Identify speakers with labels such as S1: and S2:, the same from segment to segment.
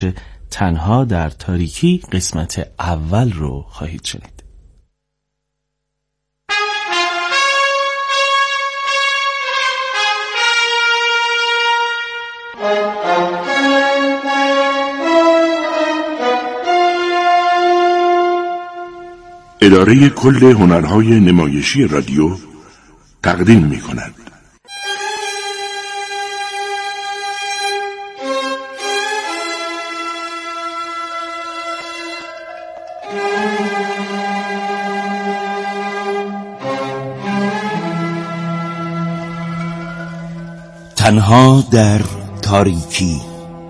S1: تنها در تاریکی قسمت اول رو خواهید شنید.
S2: اداره کل هنرهای نمایشی رادیو تقدیم می‌کند.
S3: تنها در تاریکی،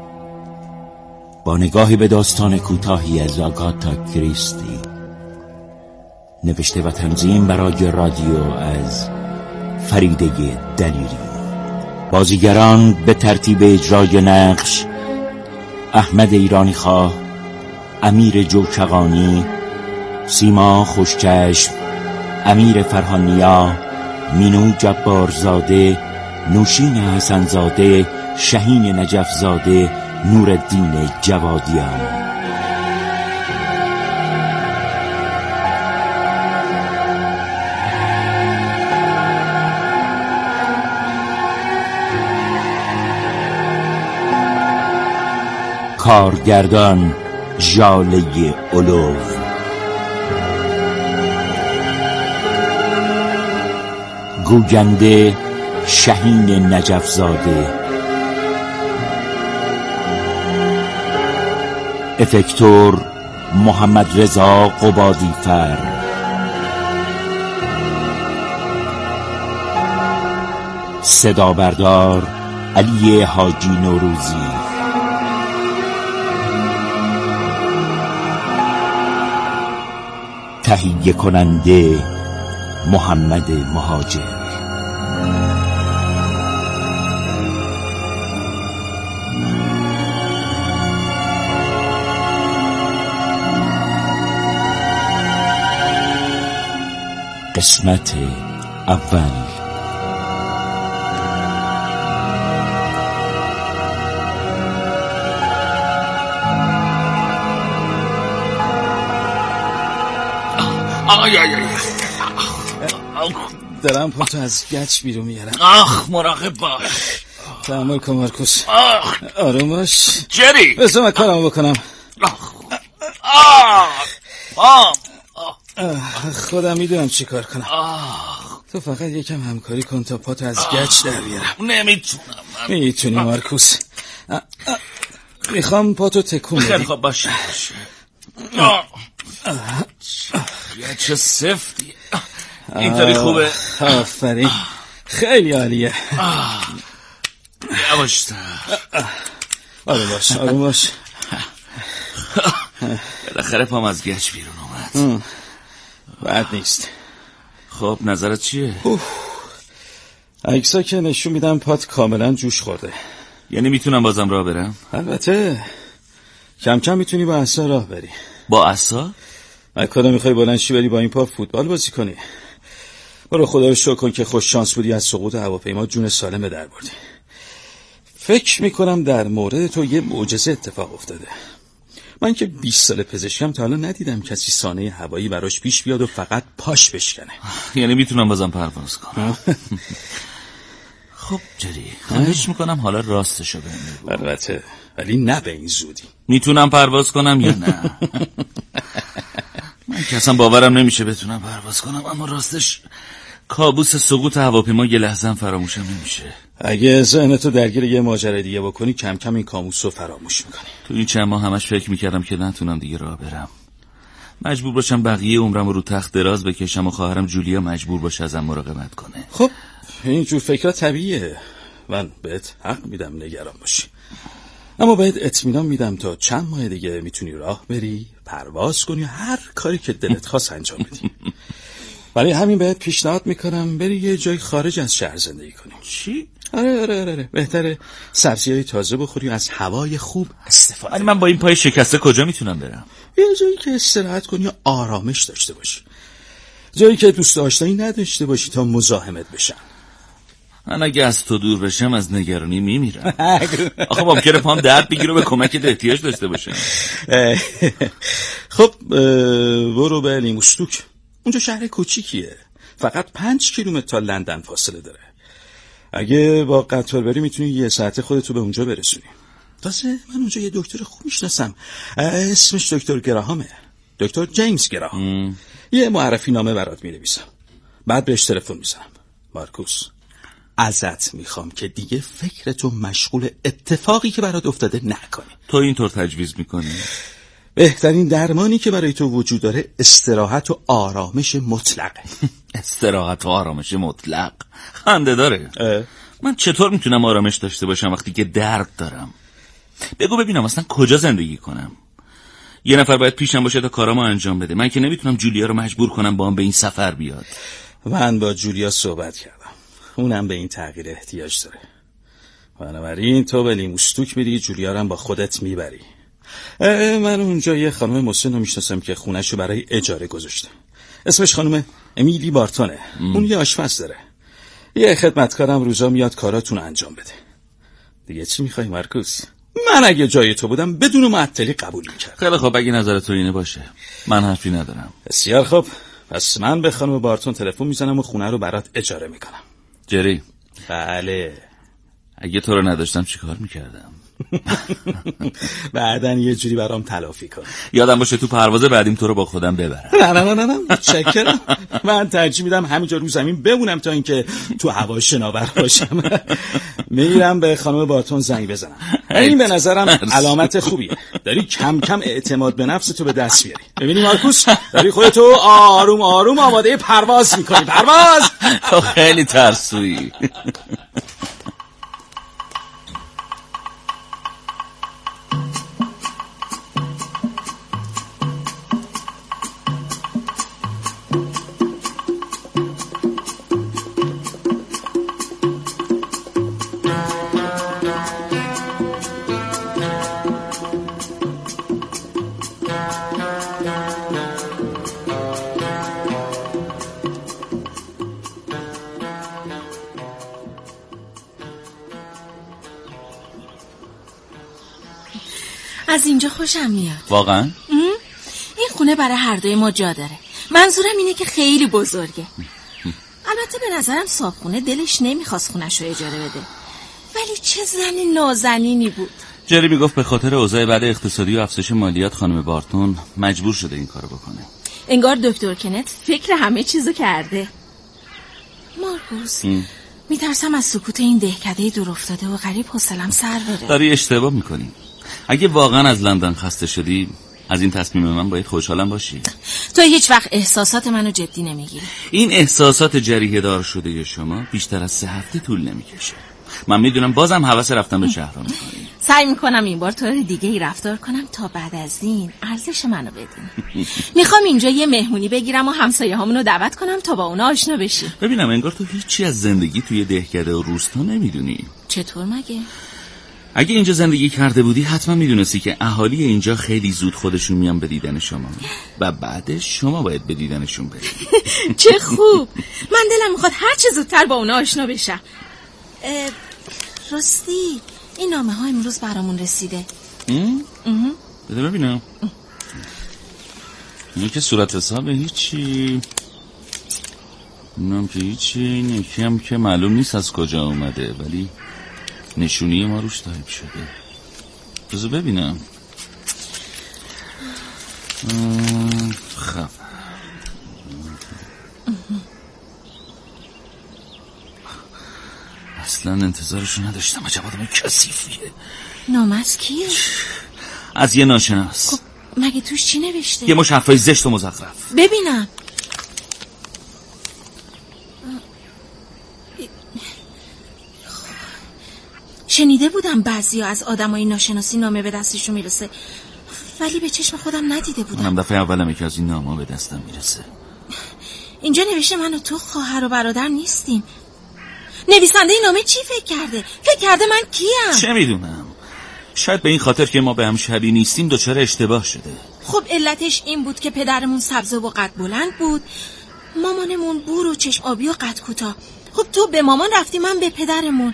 S3: با نگاهی به داستان کوتاهی از آگاتا کریستی، نوشته و تنظیم برای رادیو از فریده دلیری. بازیگران به ترتیب اجرای نقش: احمد ایرانی خواه، امیر جوچقانی، سیما خوشچشم، امیر فرهانیا، مینو جبارزاده، نوشین حسنزاده، شهین نجفزاده، نورالدین جوادیان. کارگردان ژاله اولو، گوینده شهین نجفزاده، افکتور محمد رضا قبادیفر، صدا بردار علی حاجی نوروزی، تهیه کننده محمد مهاجر. قسمت اول.
S4: دارم پاتو از گچ بیرون میارم.
S5: مراقب باش.
S4: تحمل کن مارکوس. آروم باش.
S5: جری
S4: بذار من کارمو بکنم. خودم میدونم چی کار کنم. تو فقط یکم همکاری کن تا پاتو از گچ در بیارم.
S5: نمیتونم.
S4: میتونی مارکوس. میخوام پاتو تکون بدی.
S5: خیلی خوب باشه. چه سفتی. اینطوری خوبه.
S4: آفرین، خیلی عالیه.
S5: یواشتر.
S4: آروم باش، آروم باش.
S5: بالاخره پام از گچ بیرون اومد.
S4: بد نیست.
S5: خب نظرت چیه؟
S4: عکسا که نشون میدم پات کاملا جوش خورده.
S5: یعنی میتونم بازم راه برم؟
S4: البته کم کم میتونی با عصا راه بری.
S5: با عصا؟
S4: مکادا میخوای بلند شی بری با این پا فوتبال بازی کنی؟ برو خدا رو شکر کن که خوش شانس بودی از سقوط هواپیما جون سالم در بردی. فکر میکنم در مورد تو یه معجزه اتفاق افتاده. من که 20 سال پزشکم تا حالا ندیدم کسی سانحه هوایی براش پیش بیاد و فقط پاش بشکنه.
S5: یعنی میتونم بازم پرواز کنم. خب جری، خواهش میکنم حالا راستشو بگو.
S4: البته، ولی نه به این زودی.
S5: میتونم پرواز کنم یا نه؟ من که اصلا باورم نمیشه بتونم پرواز کنم، اما راستش کابوس سقوط هواپیما یه لحظه فراموشم نمیشه.
S4: اگه ذهنتو درگیر یه ماجرای دیگه بکنی کم کم این کابوسو فراموش میکنی.
S5: تو این چند ماه همش فکر میکردم که نتونم دیگه راه برم، مجبور باشم بقیه عمرم رو تخت دراز بکشم و خواهرم جولیا مجبور باشه ازم مراقبت کنه.
S4: خب این جور فکرات طبیعیه. من بهت حق میدم نگران باشی، اما بهت اطمینان میدم تا چند ماه دیگه میتونی راه بری، پرواز کنی، هر کاری که دلت خواست انجام بدی. برای همین بهت پیشنهاد میکنم بری یه جای خارج از شهر زندگی کنی.
S5: چی؟
S4: آره بهتره سبزیای تازه بخوری و از هوای خوب استفاده.
S5: ولی من با این پای شکسته کجا میتونم برم؟
S4: یه جایی که استراحت کنی و آرامش داشته باشی، جایی که دوست داشتنی نداشته باشی تا مزاحمت بشن.
S5: من اگه از تو دور بشم از نگرانی میمیرم. آخه ممکنه پام درد بگیره به کمکت احتیاج داشته باشم.
S4: خب برو به لیموستوک. اونجا شهر کوچیکیه، فقط 5 کیلومتر تا لندن فاصله داره. اگه با قطار بری میتونی 1 ساعته خودتو به اونجا برسونی. تازه من اونجا یه دکتر خوب میشناسم، اسمش دکتر گراهامه، دکتر جیمز گراهام. یه معرفی نامه برات مینویسم، بعد بهش تلفن میزنم. مارکوس، ازت میخوام که دیگه فکرتو مشغول اتفاقی که برات افتاده نکنی.
S5: تو اینطور تجویز میکنی؟
S4: بهترین درمانی که برای تو وجود داره استراحت و آرامش مطلقه.
S5: استراحت و آرامش مطلق خنده داره. من چطور میتونم آرامش داشته باشم وقتی که درد دارم؟ بگو ببینم اصلا کجا زندگی کنم؟ یه نفر باید پیشم باشه تا کارامو انجام بده. من که نمیتونم جولیا رو مجبور کنم با هم به این سفر بیاد. من با جولیا صحبت کردم، اونم به این تغییر احتیاج داره. بنابراین تو به لیموستوک میری، جولیا رو هم با خودت میبری. من اونجا یه خانم مسن رو میشناسم که خونه‌شو برای اجاره گذاشته. اسمش خانم امیلی بارتونه. اون یه آشپز داره. یه خدمتکارم روزا میاد کاراتون انجام بده. دیگه چی میخوای مارکوس؟ من اگه جای تو بودم بدون معطلی قبول میکردم. خیلی خب، اگه نظر تو اینه باشه، من حرفی ندارم.
S4: بسیار خوب، پس من به خانم بارتون تلفن میزنم و خونه رو برات اجاره میکنم.
S5: جری؟
S4: بله.
S5: اگه تو رو نداشتم چیکار میکردم؟
S4: بعدن یه جوری برام تلافی کن.
S5: یادم باشه تو پرواز بعدیم تو رو با خودم ببرم.
S4: نه چکرم. من ترجیح میدم همینجا رو زمین بمونم تا اینکه تو هوا شناور باشم. میرم به خانم بارتون زنگ بزنم. این به نظرم علامت خوبیه. داری کم کم اعتماد به نفس تو به دست بیاری. ببینی مارکوس، داری خودتو آروم آروم آماده پرواز میکنی. پرواز.
S5: تو خیلی ترسویی.
S6: از اینجا خوشم میاد.
S5: واقعا؟
S6: این خونه برای هر دوی ما جا داره. منظورم اینه که خیلی بزرگه. البته به نظرم صاحبخونه دلش نمیخواست خونش رو اجاره بده، ولی چه زنی نازنینی بود.
S5: جری میگفت به خاطر اوضاع بعد اقتصادی و افزایش مالیات خانم بارتون مجبور شده این کارو بکنه.
S6: انگار دکتر کنت فکر همه چیزو کرده. مارکوس، میترسم از سکوت این دهکده دور افتاده و غریب حوصله‌ام سر بره.
S5: داری اشتباه میکنی. اگه واقعا از لندن خسته شدی، از این تصمیم من باید خوشحالم باشی.
S6: تو هیچ وقت احساسات منو جدی نمیگیری.
S5: این احساسات جریحه دار شده شما بیشتر از 3 هفته طول نمیکشه. من میدونم بازم هوس رفتن به شهر رو میکنی.
S6: سعی میکنم این بار طور دیگه ای رفتار کنم تا بعد از این ارزش منو بدین. میخوام اینجا یه مهمونی بگیرم و همسایه هامونو دعوت کنم تا با اونا آشنا بشی.
S5: ببینم انگار تو هیچی از زندگی توی دهکده و روستا نمیدونی.
S6: چطور مگه؟
S5: اگه اینجا زندگی کرده بودی حتما میدونستی که اهالی اینجا خیلی زود خودشون میان به دیدن شما و بعدش شما باید به دیدنشون برید.
S6: چه خوب. من دلم میخواد هر چه زودتر با اونا آشنا بشم. راستی این نامه ها امروز برامون رسیده.
S5: بده ببینم. این که صورت حساب هیچی، اینم که هیچی، این یکی هم که معلوم نیست از کجا اومده ولی نشونی ما روش تایپ شده. بذار ببینم. خب اصلا انتظارشو نداشتم. عجب آدم کثیفیه.
S6: نامه از کیه؟
S5: از یه ناشناس.
S6: خب مگه توش چی نوشته؟
S5: یه مش حرفای زشت و مزخرف.
S6: ببینم. شنیده بودم بعضیا از آدمای ناشناسی نامه به دستشون میرسه، ولی به چشم خودم ندیده بودم.
S5: منم دفعه اولمه که از این نامه به دستم میرسه.
S6: اینجا نوشته من و تو خواهر و برادر نیستیم. نویسنده این نامه چی فکر کرده؟ فکر کرده من کیم؟
S5: چه میدونم، شاید به این خاطر که ما به هم شبیه نیستیم دچار اشتباه شده.
S6: خب علتش این بود که پدرمون سبزه و قد بلند بود، مامانمون بور و چشم آبی و قد کوتاه. خب تو به مامان رفتی، من به پدرمون.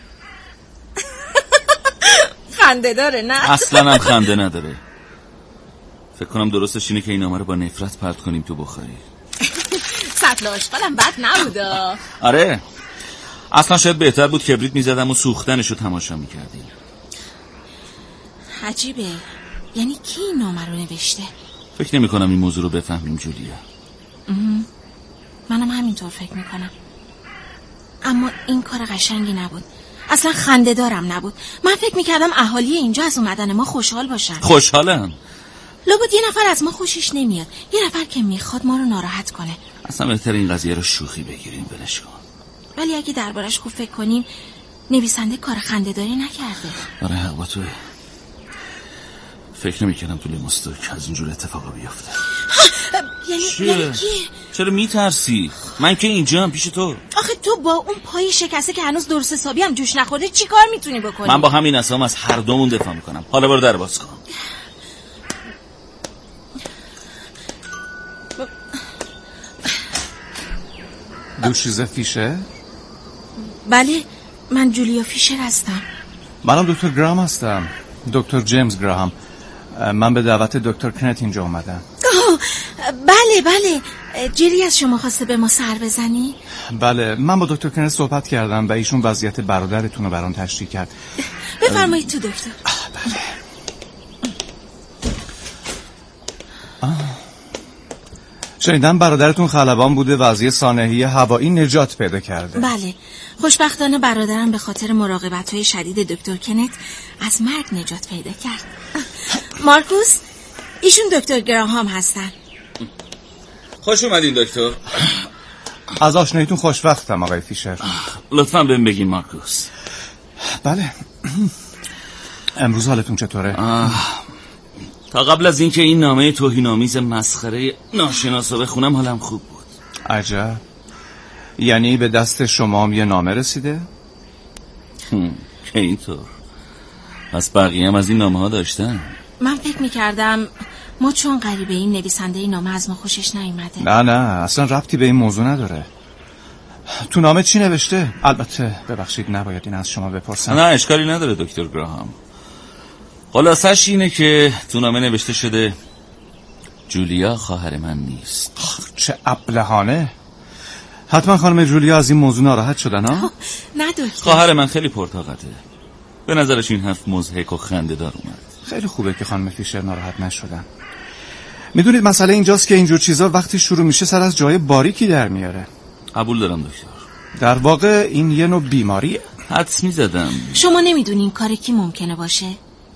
S6: خنده داره نه؟
S5: اصلا هم خنده نداره. فکر کنم درستش اینه که این نامه رو با نفرت پرت کنیم تو بخاری.
S6: سطل آشغالم بد نبودا.
S5: آره اصلا شاید بهتر بود کبریت میزدم و سوختنش رو تماشا میکردیم.
S6: عجیبه، یعنی کی این نامه رو نوشته؟
S5: فکر نمی کنم این موضوع رو بفهمیم جولیا.
S6: منم همینطور فکر میکنم. اما این کار قشنگی نبود، اصلا خنده دارم نبود. من فکر میکردم اهالی اینجا از اومدن ما خوشحال باشن.
S5: خوشحالم؟
S6: لابد یه نفر از ما خوشش نمیاد، یه نفر که میخواد ما رو ناراحت کنه.
S5: اصلا بهتر این قضیه رو شوخی بگیریم، ولش کن.
S6: ولی اگه دربارش خوب فکر کنیم نویسنده کار خنده داری نکرده.
S5: آره حق با توی. فکر نمی‌کردم تو لیموستوک از اینجور اتفاقا بیفته.
S6: یعنی
S5: چرا میترسی؟ من که اینجام پیش تو.
S6: آخه تو با اون پای شکسته که هنوز درست حسابی هم جوش نخورده چی کار میتونی بکنی؟
S5: من با همین اسام از هر دومون دفاع میکنم. حالا برو در باز کن.
S7: دوشیزه فیشر؟
S6: بله من جولیا فیشر هستم.
S7: منم دکتر گراهام هستم، دکتر جیمز گراهام. من به دعوت دکتر کنت اینجا اومدم.
S6: بله جیلی از شما خواسته به ما سر بزنی؟
S7: بله من با دکتر کنت صحبت کردم و ایشون وضعیت برادرتون رو برام تشریح کرد.
S6: بفرمایید تو دکتر.
S7: بله. شنیدم برادرتون خلبان بوده و از یه سانحه هوایی نجات پیدا کرده.
S6: بله خوشبختانه برادرم به خاطر مراقبت‌های شدید دکتر کنت از مرگ نجات پیدا کرد. مارکوس ایشون دکتر گراهام هستن.
S5: خوش اومدین دکتر.
S7: از آشناییتون خوشوقتم آقای فیشر.
S5: لطفاً بهم بگین مارکوس.
S7: بله. امروز حالتون چطوره؟
S5: تا قبل از اینکه این نامه توهین‌آمیز مسخره ناشناس رو بخونم حالم خوب بود.
S7: عجب. یعنی به دست شما هم یه نامه رسیده؟
S5: که اینطور. پس بقیه هم از این نامه ها داشتن.
S6: من فکر میکردم ما چون غریبه این نویسنده این نامه از ما خوشش نیومده.
S7: نه اصلا ربطی به این موضوع نداره. تو نامه چی نوشته؟ البته ببخشید نباید این از شما بپرسم.
S5: نه اشکالی نداره دکتر گراهام. خلاصش اینه که تو نامه نوشته شده جولیا خواهر من نیست.
S7: چه ابلهانه. حتما خانم جولیا از این موضوع ناراحت شدن ها؟
S6: نه دکتر.
S5: خواهر من خیلی پرطاقته. به نظرش این حرف مضحک و خنده‌دار اومد.
S7: خیلی خوبه که خانم فیشر ناراحت نشدن. میدونید مسئله اینجاست که اینجور چیزا وقتی شروع میشه سر از جای باریکی در میاره.
S5: قبول دارم دکتر.
S7: در واقع این یه نوع بیماریه.
S5: حدس میزدم.
S6: شما نمیدونین کار کی ممکنه باشه؟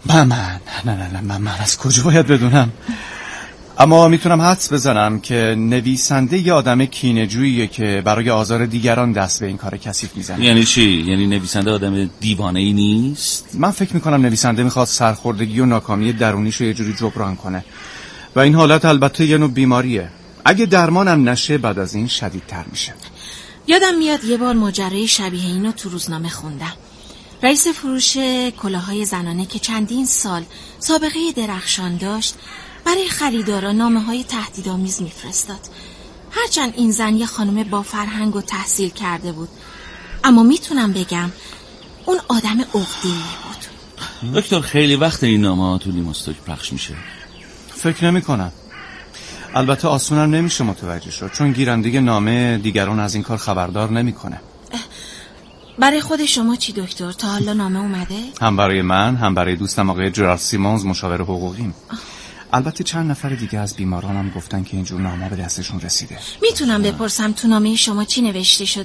S7: من از کجا باید بدونم؟ اما میتونم حدس بزنم که نویسنده یه آدم کینه‌جوییه که برای آزار دیگران دست به این کار کثیف میزنه.
S5: یعنی چی؟ یعنی نویسنده آدم دیوانه‌ای نیست؟
S7: من فکر میکنم نویسنده میخواد سرخوردگی و ناکامی درونیشو یه جوری جبران کنه و این حالت البته یه نوع بیماریه. اگه درمانم نشه بعد از این شدیدتر میشه.
S6: یادم میاد یه بار ماجرای شبیه اینو تو روزنامه خوندم. رئیس فروش کلاه‌های زنانه که چندین سال سابقه درخشان داشت برای خریدارا نامه‌های تهدیدآمیز میفرستاد. هرچند این زن یه خانم با فرهنگ و تحصیل کرده بود، اما میتونم بگم اون آدم عقده‌ای بود.
S5: دکتر خیلی وقت این نامه‌ها تو لیموستوک پخش میشه.
S7: فکر نمی‌کنم. البته آسونم نمیشه متوجه شد چون گیرنده نامه دیگران از این کار خبردار نمی‌کنه.
S6: برای خود شما چی دکتر؟ تا حالا نامه اومده؟
S7: هم برای من هم برای دوستم آقای جرارد سیمونز مشاور حقوقیم. البته چند نفر دیگه از بیمارانم گفتن که اینجور نامه به دستشون رسیده.
S6: میتونم بپرسم تو نامه شما چی نوشته شد؟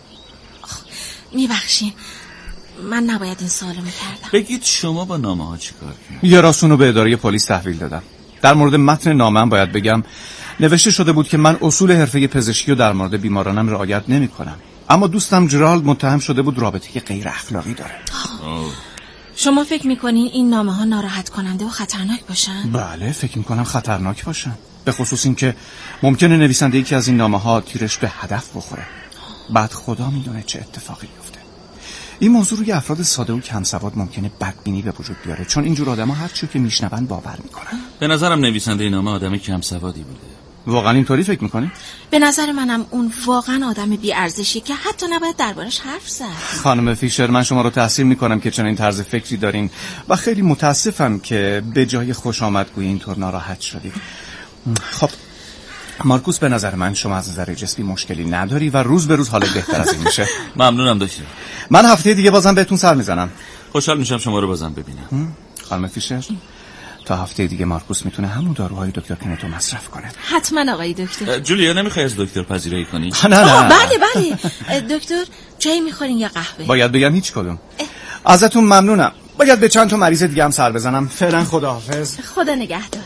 S6: میبخشین من نباید این سوالو میکردم.
S5: بگید شما با نامه ها چی کار کردید؟
S7: یه راستونو به اداره پلیس تحویل دادم. در مورد متن نامه‌ام باید بگم نوشته شده بود که من اصول حرفه پزشکی رو در مورد بیمارانم رعایت نمی‌کنم. اما دوستم جرالد متهم شده بود رابطه غیر اخلاقی داره.
S6: شما فکر میکنین این نامه ها ناراحت کننده و خطرناک باشن؟
S7: بله فکر میکنم خطرناک باشن، به خصوص این که ممکنه نویسنده یکی از این نامه ها تیرش به هدف بخوره. بعد خدا میدونه چه اتفاقی بیفته. این موضوع روی افراد ساده و کم سواد ممکنه بدبینی به وجود بیاره چون اینجور آدما هر چیزی که میشنون باور میکنن.
S5: به نظرم نویسنده این نامه آدم کم سوادی بوده.
S7: واقعا اینطوری فکر میکنی؟
S6: به نظر منم اون واقعا آدم بی‌ارزشی که حتی نباید دربارش حرف زد.
S7: خانم فیشر، من شما رو تحسین میکنم که چنین طرز فکری دارین و خیلی متاسفم که به جای خوش آمدگویی اینطور ناراحت شدید. خب مارکوس، به نظر من شما از نظر جسمی مشکلی نداری و روز به روز حالت بهتر از این میشه.
S5: ممنونم دکتر.
S7: من هفته دیگه بازم بهتون سر میزنم.
S5: خوشحال میشم شما رو بازم ببینم.
S7: خانم فیشر، تا هفته دیگه مارکوس میتونه همون داروهای دکتر کنتو مصرف کنه.
S6: حتما آقای دکتر.
S5: جولیا، نمیخوای از دکتر پذیرایی کنی؟
S7: نه.
S6: بله. دکتر، چای میخورین یا قهوه؟
S7: باید بگم هیچ کدوم. ازتون ممنونم. باید به چند تا مریض دیگه هم سر بزنم. فعلا خداحافظ.
S6: خدا نگهدار.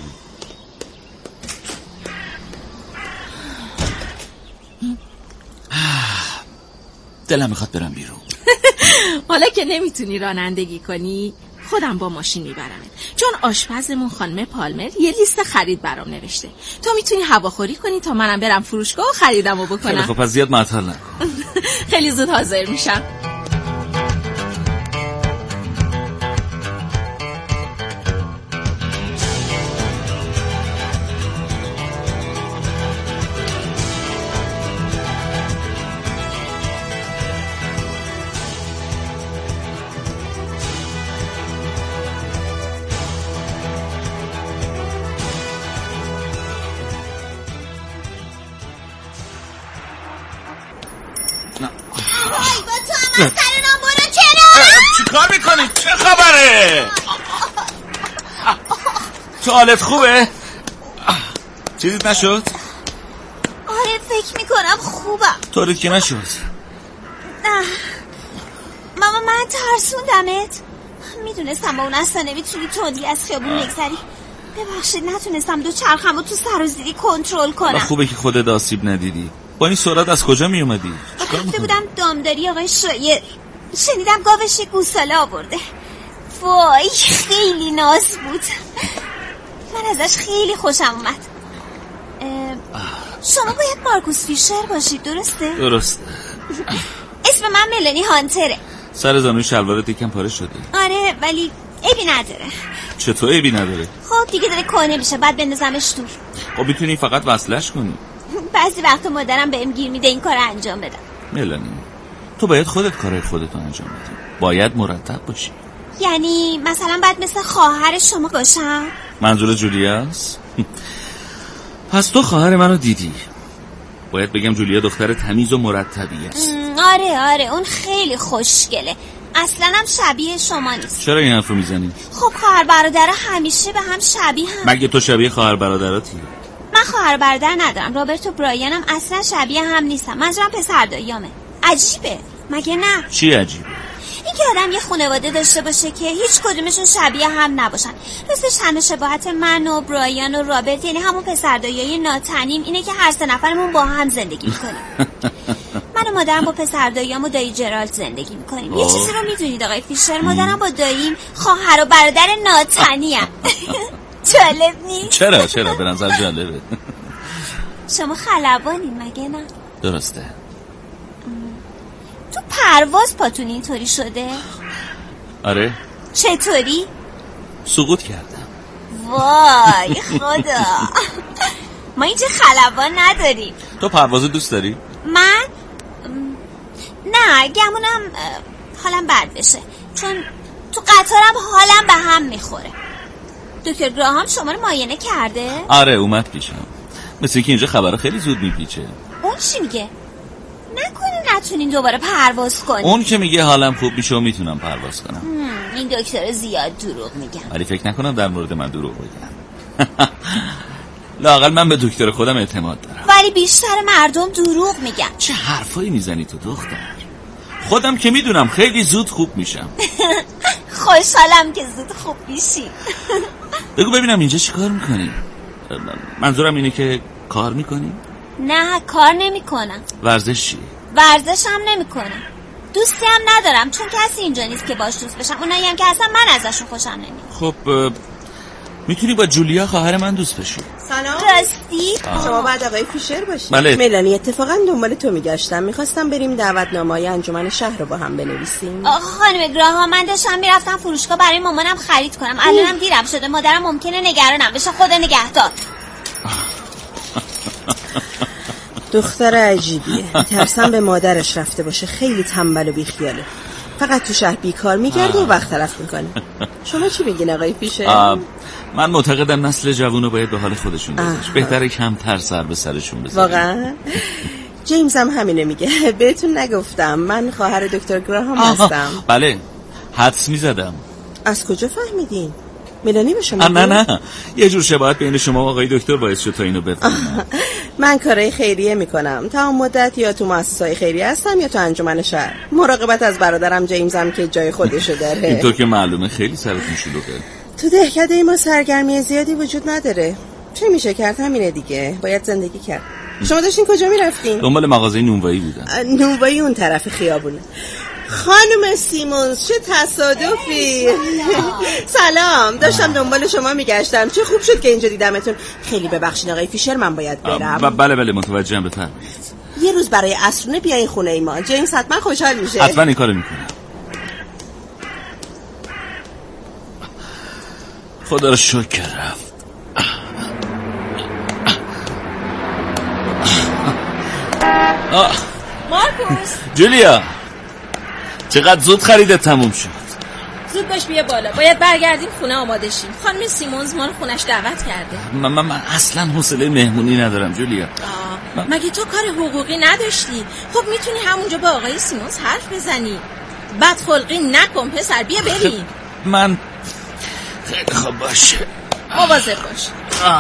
S5: دلم میخواد برم بیرون.
S6: حالا که نمیتونی رانندگی کنی، خودم با ماشین میبرمت، چون آشپزمون خانم پالمر یه لیست خرید برام نوشته. تو میتونی هواخوری کنی تا منم برم فروشگاه و خریدمو بکنم.
S5: خب پس زیاد معطل نکن.
S6: خیلی زود حاضر میشم.
S5: چی کار میکنی؟ چه خبره؟ تو حالت خوبه؟ چیزیت نشد؟
S8: آره فکر میکنم خوبم.
S5: طوریت که نشد؟
S8: نه ماما، من ترسوندمت. میدونستم با اون اصلا نمیتونی تندی از خیابون بگذری. ببخشید نتونستم دو چرخمو تو سر و زیری کنترل کنم.
S5: خوبه که خودت آسیب ندیدی. با این سرعت از کجا می اومدی؟
S8: رفته بودم دامداری آقای شایر. شنیدم گاوش گوساله آورده. وای خیلی ناز بود. من ازش خیلی خوشم اومد. شما باید مارکوس فیشر باشید، درسته؟
S5: درسته.
S8: اسم من ملانی هانتره.
S5: سر زانوی شلوارت یکم پاره شده.
S8: آره ولی عیبی نداره.
S5: چطور عیبی نداره؟
S8: خب دیگه داره کهنه میشه، بعد بندازمش دور.
S5: خب میتونی فقط وصلش کنی.
S8: بعضی وقتا مادرم بهم گیر میده این کار انجام بدم.
S5: ملانی، تو باید خودت کارهای خودتو انجام بدی. باید مرتب باشی.
S8: یعنی مثلا باید مثل خواهر شما باشم؟
S5: منظور جولیاست؟ پس تو خواهر منو دیدی. باید بگم جولیا دختر تمیز و مرتبی است.
S8: آره اون خیلی خوشگله. اصلا هم شبیه شما نیست.
S5: چرا این حرف رو میزنی؟
S8: خب خواهر برادر همیشه به هم شبیه هم.
S5: مگه تو شبیه خواهر برادراتی؟
S8: من خواهر برادر ندارم. رابرت و برایانم اصلا شبیه هم نیستم. منظورم پسرداییامه. عجیبه مگه نه؟
S5: چی عجیبه؟
S8: اینکه آدم یه خانواده داشته باشه که هیچ کدومشون شبیه هم نباشن. راستش همه شباهت من و برایان و رابرت، یعنی همون پسرداییای ناتنیم، اینه که هر سه نفرمون با هم زندگی میکنیم. من و مادرم با پسرداییام و دایی جرالد زندگی میکنیم. یه چیزی رو میدونید آقای فیشر، مادرم با داییم خواهر و برادر ناتنیم. جالب نیست؟
S5: چرا به نظر جالبه.
S8: شما خلبانین مگه نه؟
S5: درسته.
S8: تو پرواز پاتون اینطوری شده؟
S5: آره.
S8: چطوری؟
S5: سقوط کردم.
S8: وای خدا. ما اینجا خلبان نداریم.
S5: تو پرواز دوست داری؟
S8: من؟ نه گمونم حالم بد بشه، چون تو قطارم حالم به هم میخوره. دکتر گراهام شما رو معاینه کرده؟
S5: آره اومد پیشم. مثل اینکه اینجا خبر خیلی زود میپیچه.
S8: اون چی میگه؟ نکنی نتونین دوباره پرواز کنی؟
S5: اون که میگه حالم خوب میشه و میتونم پرواز کنم.
S8: این دکتر زیاد دروغ میگم.
S5: ولی فکر نکنم در مورد من دروغ بگم. لااقل من به دکتر خودم اعتماد دارم.
S8: ولی بیشتر مردم دروغ میگن.
S5: چه حرفایی میزنی تو دختر؟ خودم که میدونم خیلی زود خوب میشم.
S8: خوشحالم که زود خوب میشی.
S5: بگو ببینم اینجا چی کار میکنی؟ منظورم اینه که کار میکنی؟
S8: نه کار نمیکنم.
S5: ورزش چیه؟
S8: ورزش هم نمیکنم. دوستی هم ندارم، چون کسی اینجا نیست که باش دوست بشم. اونایی هم که اصلا من ازشون خوشم نمیاد.
S5: خب میتونی با جولیا خواهر من دوست بشی.
S8: سلام. راستی
S9: شما بعد آقای فیشر باشید؟
S5: بله.
S9: ملانی اتفاقا دنبال تو میگشتم. میخواستم بریم دعوتنامه‌ی انجمن شهر رو با هم بنویسیم.
S8: خانم گراهام، من داشتم میرفتم فروشگاه برای مامانم خرید کنم. الانم دیرم شده. مادرم ممکنه نگرانم بشه. خدا نگهدار.
S9: دختر عجیبیه. ترسم به مادرش رفته باشه. خیلی تنبل و بیخیاله. فقط تو شهر بیکار میگرده و وقت تلف میکنه. شما چی میگین آقای فیشر؟
S5: من معتقدم نسل جوونو باید به حال خودشون گذاشت. بهتره کمتر سر به سرشون بزنیم.
S9: واقعا؟ جیمز هم همینه میگه. بهتون نگفتم من خواهر دکتر گراهام هستم.
S5: بله حدس میزدم.
S9: از کجا فهمیدین؟ ملانی به شما
S5: نه یه جور شباهت بین شما و آقای دکتر باعث شد تا اینو بفهمم.
S9: من کارهای خیریه میکنم. تا مدت یا تو مؤسسه‌های خیریه هستم یا تو انجمن شهر. مراقبت از برادرم جیمزم که جای خودشو داره.
S5: اینطور که معلومه خیلی سرتون شلوغه.
S9: تو دهکده ما سرگرمی زیادی وجود نداره. چه میشه کرد؟ همینه دیگه. باید زندگی کرد. شما داشتین کجا میرفتین؟
S5: دنبال مغازه نونوایی بودم.
S9: نونوایی اون طرف خیابونه. خانم سیمونز چه تصادفی. سلام. داشتم دنبال شما میگشتم. چه خوب شد که اینجا دیدمتون. خیلی ببخشید آقای فیشر من باید برم.
S5: بله متوجهم. بفرمایید.
S9: یه روز برای عصرونه بیاین خونه ما. جیمز حتما خوشحال میشه.
S5: حتما این کارو میکنم. خدا رو شکر رفت.
S6: مارکوس
S5: جولیا چقدر زود خریدت تموم شد.
S6: زود باش بیا بالا. باید برگردیم خونه آماده شیم. خانم سیمونز ما رو خونش دعوت کرده.
S5: من اصلا حوصله مهمونی ندارم جولیا.
S6: مگه تو کار حقوقی نداشتی؟ خب میتونی همونجا با آقای سیمونز حرف بزنی. بدخلقی نکن پسر. بیا بریم.
S5: من خیلی خوب باشه.
S6: مواظب باش.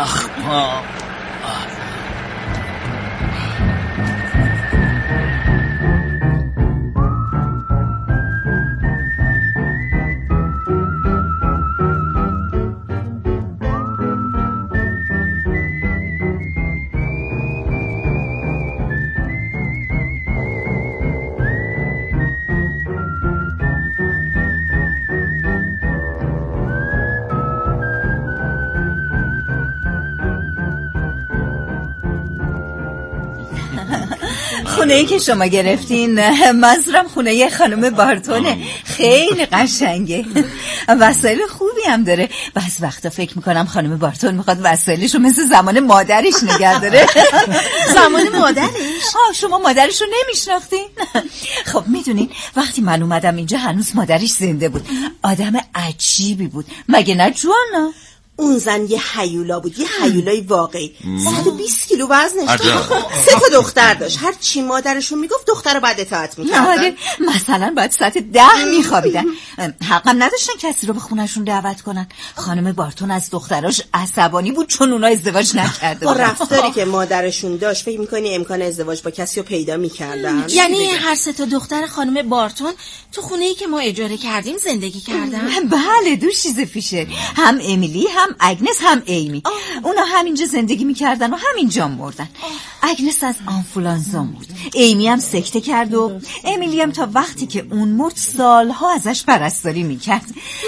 S10: خونه‌ای که شما گرفتین منظورم خونه خانم بارتونه. خیلی قشنگه. وسایل خوبی هم داره. بعض وقتا فکر میکنم خانم بارتون میخواد وسایلشو مثل زمان مادرش نگه داره.
S6: زمان مادرش؟
S10: شما مادرشو نمیشناختین؟ خب میدونین وقتی من اومدم اینجا هنوز مادرش زنده بود. آدم عجیبی بود. مگه نه جوانا؟
S9: اون زن یه هیولا بود. یه هیولای واقعی. 120 کیلو وزنش داشت. 3 تا دختر داشت. هر چی مادرشون میگفت دختر رو بعد اطاعت میکردن.
S10: مثلا باید ساعت 10 میخوابیدن. حقم نداشتن کسی رو به خونشون دعوت کنن. خانم بارتون از دختراش عصبانی بود چون اونا ازدواج نکرده
S9: با رفتاری که مادرشون داشت فکر میکنی امکان ازدواج با کسی رو پیدا میکردن؟
S6: یعنی هر 3 تا دختر خانم بارتون تو خونه‌ای که ما اجاره کردیم زندگی کردن؟
S10: بله دو چیز پیشه. هم امیلی هم اگنس هم ایمی. اونا همینجا زندگی میکردن و همینجا مردن. اگنس از آنفولانزا مرد. ایمی هم سکته کرد و امیلی هم تا وقتی که اون مرد سالها ازش پرستاری میکرد.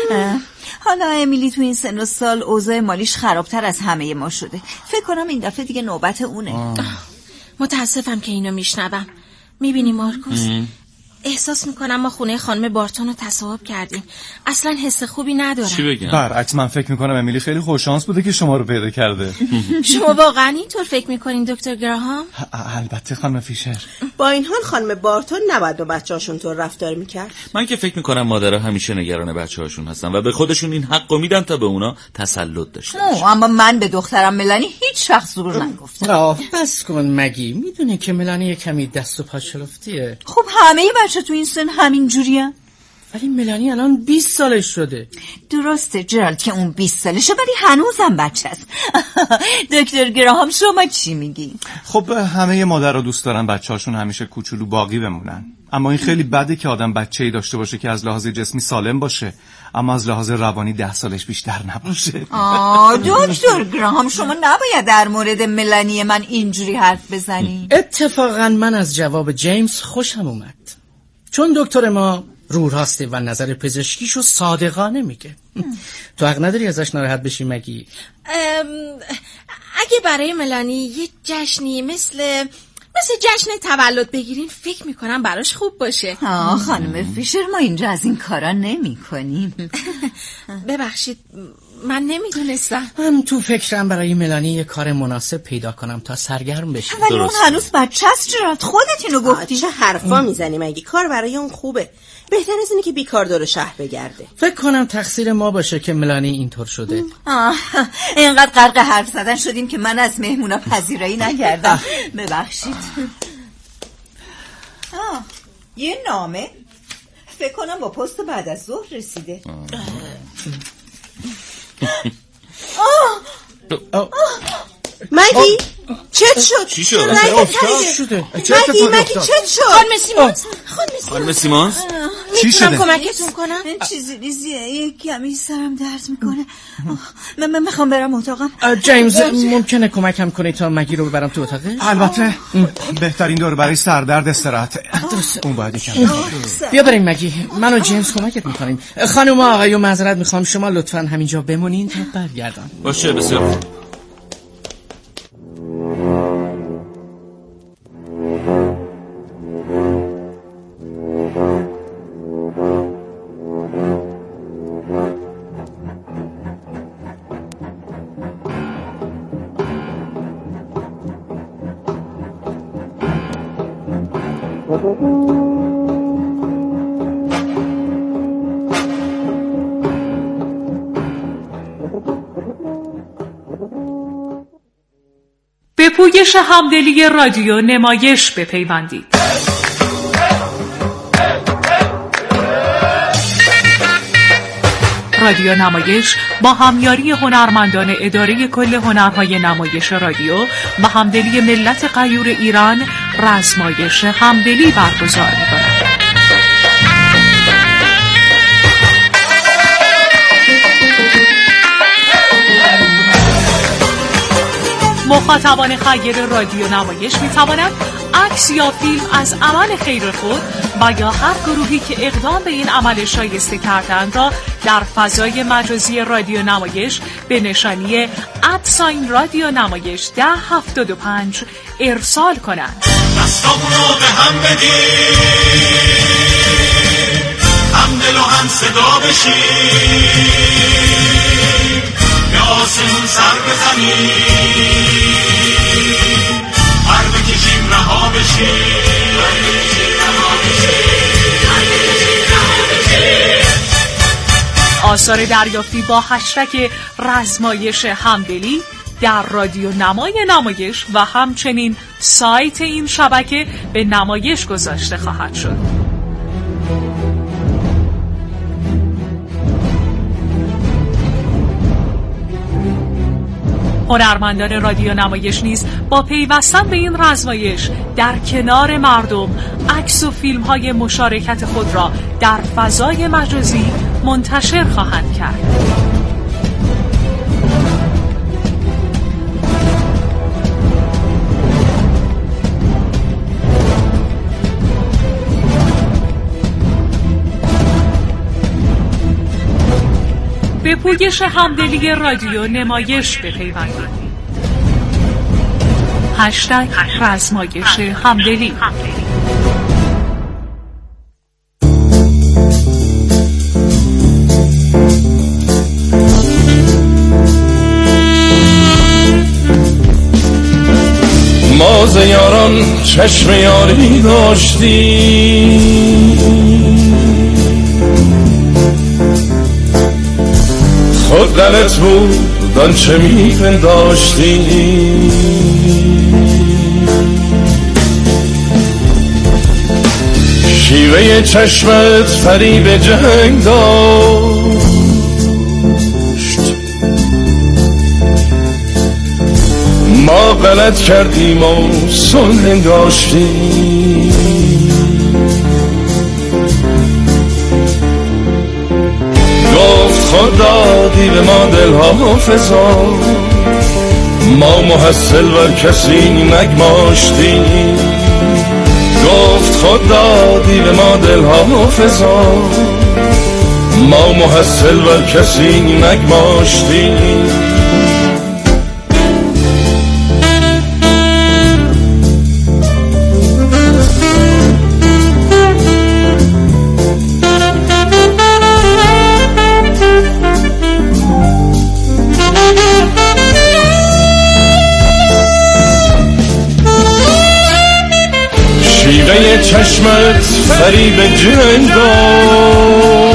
S10: حالا امیلی تو این سن و سال اوضاع مالیش خرابتر از همه ما شده. فکر کنم این دفعه دیگه نوبت اونه.
S6: متاسفم که اینو میشنوم. میبینی مارکوس؟ احساس میکنم ما خونه خانم بارتون رو تصاحب کردیم. اصلا حس خوبی ندارم.
S5: چی بگم؟
S7: برعکس من فکر میکنم امیلی خیلی خوششانس بوده که شما رو پیدا کرده.
S6: شما واقعا اینطور فکر میکنین دکتر گراهام؟
S7: البته خانم فیشر.
S9: با این حال خانم بارتون نباید با بچه‌هاشون طور رفتار میکرد.
S5: من که فکر میکنم مادرها همیشه نگران بچه‌هاشون هستن و به خودشون این حقو میدن تا به اونا تسلط داشته باشن.
S10: اما من به دخترم ملانی هیچ وقت دروغ نگفتم.
S11: بس کن مگی. میدونه که ملانی کمی دست و پا چلفتیه.
S10: خب همه بچه تو این سن همین جوریه.
S11: ولی ملانی الان 20 سالش شده.
S10: درسته جرالد که اون 20 سالشه ولی هنوزم بچه است. دکتر گراهام شما چی میگی؟
S7: خب همه مادرها دوست دارن بچه‌هاشون همیشه کوچولو باقی بمونن. اما این خیلی بده که آدم بچه‌ای داشته باشه که از لحاظ جسمی سالم باشه اما از لحاظ روانی 10 سالش بیشتر نباشه.
S10: دکتر گراهام شما نباید در مورد ملانی من اینجوری حرف بزنی.
S11: اتفاقا من از جواب جیمز خوشم اومد. چون دکتر ما رو راسته و نظر پزشکیشو صادقانه میگه. تو حق نداری ازش ناراحت بشی مگی؟
S6: اگه برای ملانی یه جشنی مثل جشن تولد بگیرین فکر میکنم براش خوب باشه.
S10: خانم فیشر ما اینجا از این کارا نمی کنیم.
S6: ببخشید من نمیدونستم.
S11: من تو فکرم برای ملانی یه کار مناسب پیدا کنم تا سرگرم بشه.
S10: ولی اون هنوز بچه است. جرات خودت اینو گفتی.
S9: چه حرفا میزنی؟ مگه کار برای اون خوبه؟ بهتر از اینه که بیکار دور شهر بگرده.
S11: فکر کنم تقصیر ما باشه که ملانی اینطور شده.
S10: اینقدر غرق حرف زدن شدیم که من از مهمونا پذیرایی نکردم. ببخشید. یه نامه فکر کنم با پست بعد از ظهر رسیده.
S9: مگی چت شد؟
S5: چی شد؟
S9: مگی چت شد؟
S5: خانم سیمونز
S11: چی شده؟
S6: کمکتون کنم؟
S10: چیزی ریزیه، کمی سرم درد میکنه. من میخوام برم اتاقم.
S11: جیمز ممکنه کمکم کنی تا مگی رو ببرم تو اتاقه؟
S7: البته بهترین دور برای سردرد استراحته. اون باید یکم
S11: بیا بریم مگی. من و جیمز کمکت میکنیم. خانم آقایو معذرت میخوام، شما لطفاً همینجا بمونین تا برگردم.
S5: باشه بسیار.
S12: به پویش همدلی رادیو نمایش بپیوندید. رادیو نمایش با همیاری هنرمندان اداره کل هنرهای نمایش رادیو و همدلی ملت غیور ایران رزمایش همدلی برگزار می‌کند. مخاطبان خیر رادیو نمایش می توانند عکس یا فیلم از عمل خیر خود و یا هر گروهی که اقدام به این عمل شایسته کردند را در فضای مجازی رادیو نمایش به نشانی @رادیو نمایش 1075 ارسال کنند.
S13: دستامونو به هم بدیم، هم دل و هم صدا بشیم، به آسمون سر بزنیم، پر بکشیم رها بشیم.
S12: آثار دریافتی با هشتگ رزمایش همدلی در رادیو نمای نمایش و همچنین سایت این شبکه به نمایش گذاشته خواهد شد. هنرمندان رادیو نمایش نیز با پیوستن به این رزمایش در کنار مردم عکس و فیلم های مشارکت خود را در فضای مجازی منتشر خواهند کرد. به پویش همدلی رادیو نمایش بپیوندید. هشتگ رزمایش همدلی.
S13: ما ز یاران چشم یاری داشتیم، خود غلط بود آنچه میپنداشتیم. شیوه چشمت فریب جنگ داشت، ما غلط کردیم و صلح انگاشتیم. گفت خدا دی به ما دلها حافظا، ما محصل و کسی نگماشتیم. گفت خدا دی به ما دلها حافظا، ما محصل و کسی نگماشتیم. تیغه چشمت فریب جنگ داد